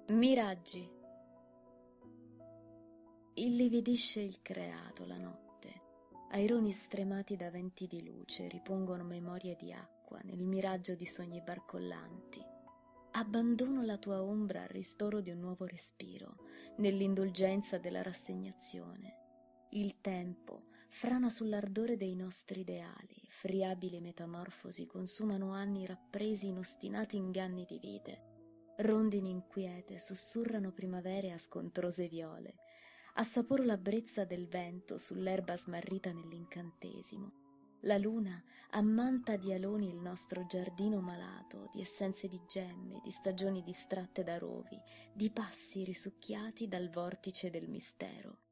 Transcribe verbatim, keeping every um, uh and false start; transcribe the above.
Miraggi. Illividisce il creato la notte, aironi stremati da venti di luce ripongono memorie di acqua nel miraggio di sogni barcollanti. Abbandono la tua ombra al ristoro di un nuovo respiro, nell'indulgenza della rassegnazione. Il tempo frana sull'ardore dei nostri ideali, friabili metamorfosi consumano anni rappresi in ostinati inganni di vite. Rondini inquiete sussurrano primavere a scontrose viole, assaporo la brezza del vento sull'erba smarrita nell'incantesimo. La luna ammanta di aloni il nostro giardino malato di essenze di gemme, di stagioni distratte da rovi, di passi risucchiati dal vortice del mistero.